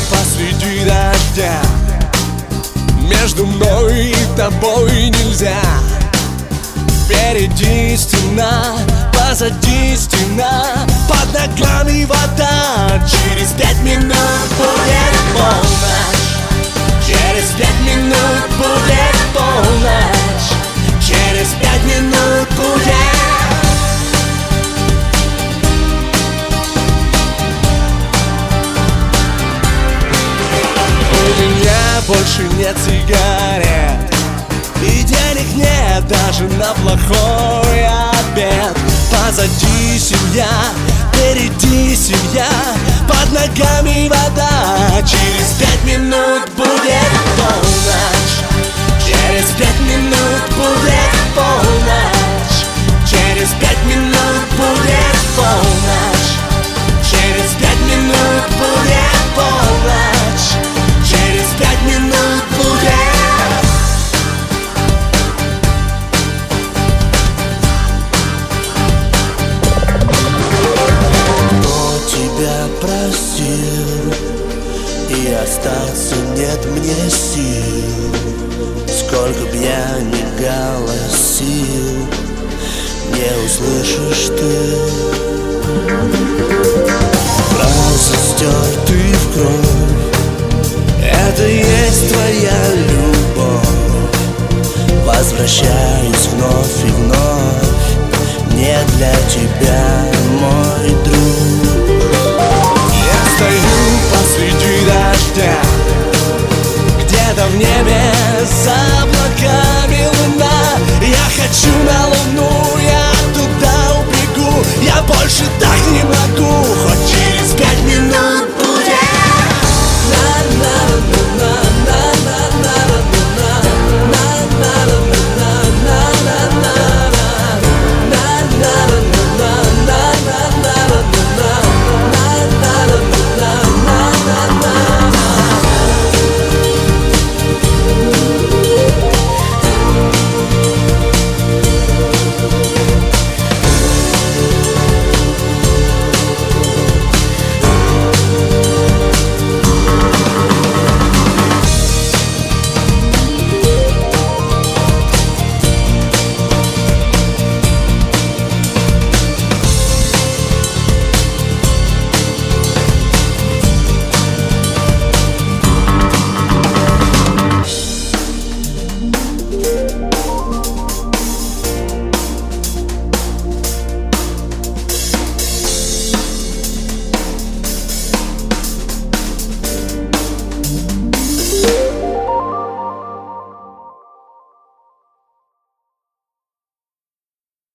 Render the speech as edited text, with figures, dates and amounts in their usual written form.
посреди дождя. Между мной и тобой нельзя. Впереди стена, позади стена, под ногами вода. Через 5 минут будет полночь. Через 5 минут будет полночь. Через 5 минут будет. У меня больше нет сигарет, и денег нет даже на плохой обед. Позади семья, впереди семья, под ногами вода. Через 5 минут будет полночь. Через 5 минут будет полночь. Через 5 минут будет полночь. Через 5 минут будет полночь. Через 5 минут будет. Просил, и остаться нет мне сил. Сколько б я ни голосил, не услышишь ты.